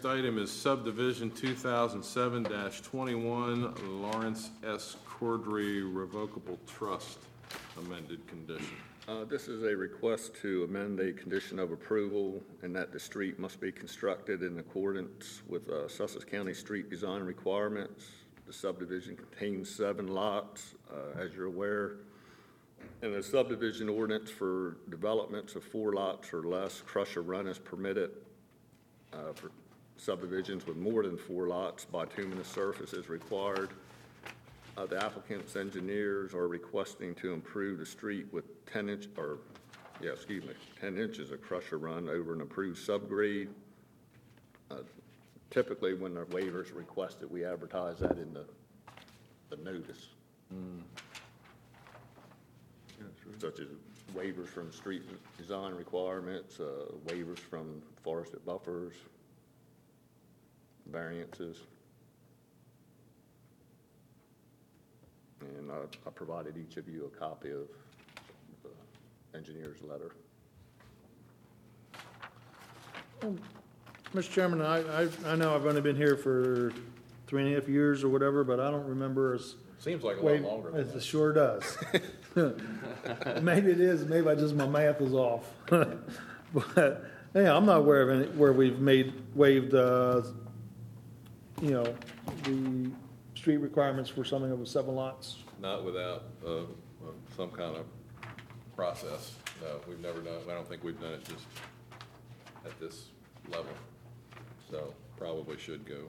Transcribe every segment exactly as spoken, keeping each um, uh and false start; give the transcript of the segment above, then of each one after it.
next item is subdivision two thousand seven dash twenty-one, Lawrence S. Cordray Revocable Trust, amended condition. Uh, This is a request to amend a condition of approval and that the street must be constructed in accordance with uh, Sussex County street design requirements. The subdivision contains seven lots, uh, as you're aware. In the subdivision ordinance for developments of four lots or less, crush or run is permitted. Uh, For subdivisions with more than four lots, bituminous surface is required. Uh, the applicant's engineers are requesting to improve the street with ten inch, or, yeah, excuse me, ten inches of crusher run over an approved subgrade. Uh, Typically, when the waivers requested, we advertise that in the, the notice. Mm. Such as waivers from street design requirements, uh, waivers from forested buffers, variances. And I, I provided each of you a copy of the engineer's letter. Mister Chairman, I, I, I know I've only been here for three and a half years or whatever, but I don't remember as. Seems like a lot Wait, longer than It that. sure does. Maybe it is, maybe I just, my math is off. But, yeah, I'm not aware of any, where we've made, waived, uh, you know, the street requirements for something over seven lots. Not without uh, uh, some kind of process. No, we've never done, I don't think we've done it just at this level. So probably should go.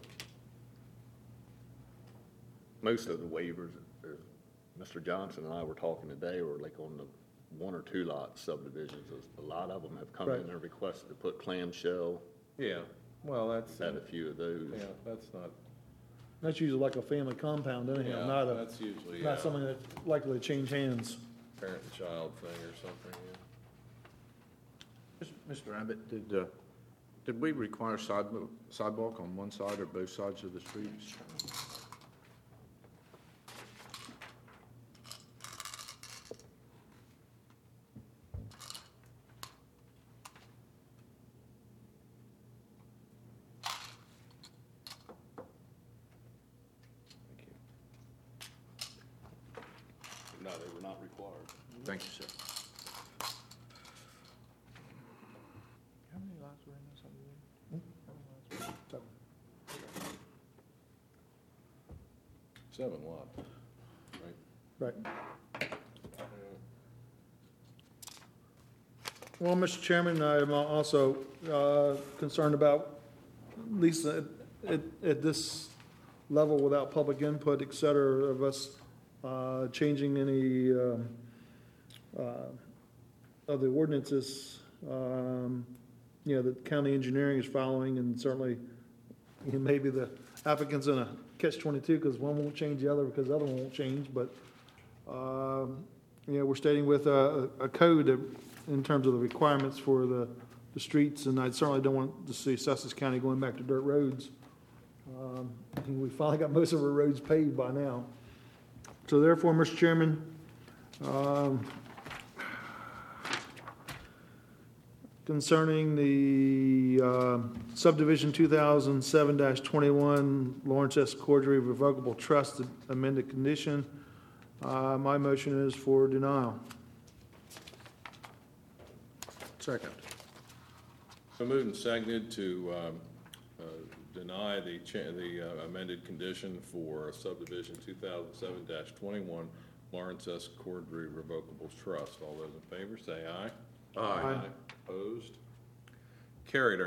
Most of the waivers, uh, Mister Johnson and I were talking today, were like on the one or two lot subdivisions. A lot of them have come Right. in and requested to put clamshell. Yeah, well, that's, Had a few of those. yeah, that's not, That's usually like a family compound anyhow, yeah, not a, that's usually, not yeah, something that's likely to change hands. parent and child thing or something, yeah. Mister Abbott, did, uh, did we require sidewalk, sidewalk on one side or both sides of the streets? No, they were not required. Thank you, sir. How many lots were in this subdivision? Seven lots, right? Right. Well, Mister Chairman, I'm also uh, concerned about, at least at, at, at this level, without public input, et cetera, of us uh, changing any um, uh, of the ordinances, um, you know, that county engineering is following, and certainly you know, maybe the applicant's in a catch twenty-two because one won't change the other because the other one won't change, but um, you know, we're stating with a, a code that in terms of the requirements for the, the streets, and I certainly don't want to see Sussex County going back to dirt roads. Um, and we finally got most of our roads paved by now. So therefore, Mister Chairman, um, concerning the uh, subdivision two thousand seven dash twenty-one Lawrence S. Cordray Revocable Trust amended condition, uh, my motion is for denial. Second. So moved and seconded to um, uh, deny the cha- the uh, amended condition for subdivision two thousand seven dash twenty-one Lawrence S. Cordray Revocable Trust. All those in favor say aye. Aye. Opposed? Carried. Our